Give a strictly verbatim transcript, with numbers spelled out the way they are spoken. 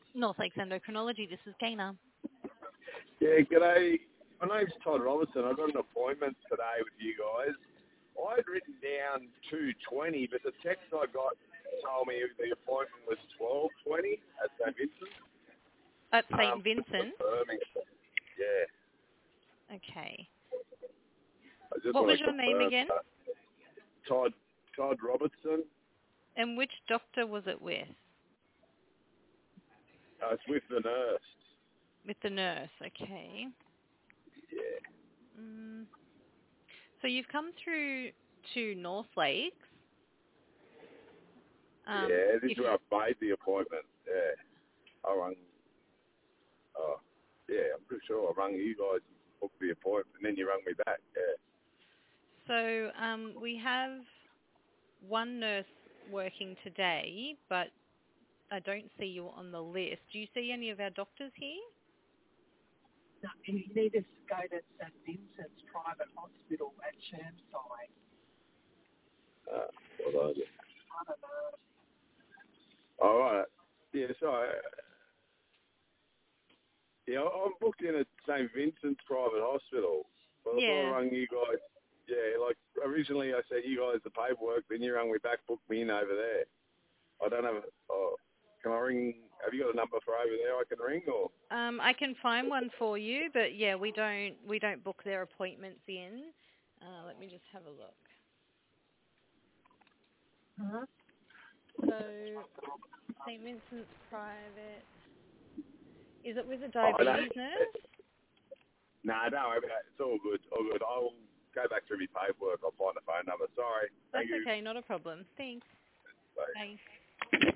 North Lakes Endocrinology, this is Gaina. Yeah, g'day. My name's Todd Robertson. I got an appointment today with you guys. I had written down two twenty, but the text I got told me the appointment was twelve twenty at Saint Vincent. At Um, Saint Vincent? confirming. Yeah. Okay. I just What want was to your name confirm. again? Uh, Todd Todd Robertson. And which doctor was it with? Uh, it's with the nurse. With the nurse, okay. Yeah. Mm. So you've come through to North Lakes. Um, yeah, this if is where I made the appointment. Yeah. I rang. Oh, yeah, I'm pretty sure I rang you guys and booked the appointment, and then you rang me back. Yeah. So um, we have one nurse working today, but I don't see you on the list. Do you see any of our doctors here? No, you need to go to St Vincent's Private Hospital at Chermside. Uh, what was it? I don't know. All right. Yeah, sorry. Yeah, I'm booked in at Saint Vincent's Private Hospital. But I thought Yeah. I rang you guys. Yeah, like originally I said you guys the paperwork, then you rang me back, booked me in over there. I don't have. Oh, can I ring? Have you got a number for over there I can ring or? Um, I can find one for you, but yeah, we don't we don't book their appointments in. Uh, let me just have a look. Huh? So Saint Vincent's Private. Is it with a Oh, no. diabetes nurse? Nah, no, it's all good. All good. I'll go back through my paperwork. I'll find the phone number. Sorry. That's Thank you. okay, not a problem. Thanks. Bye. Bye.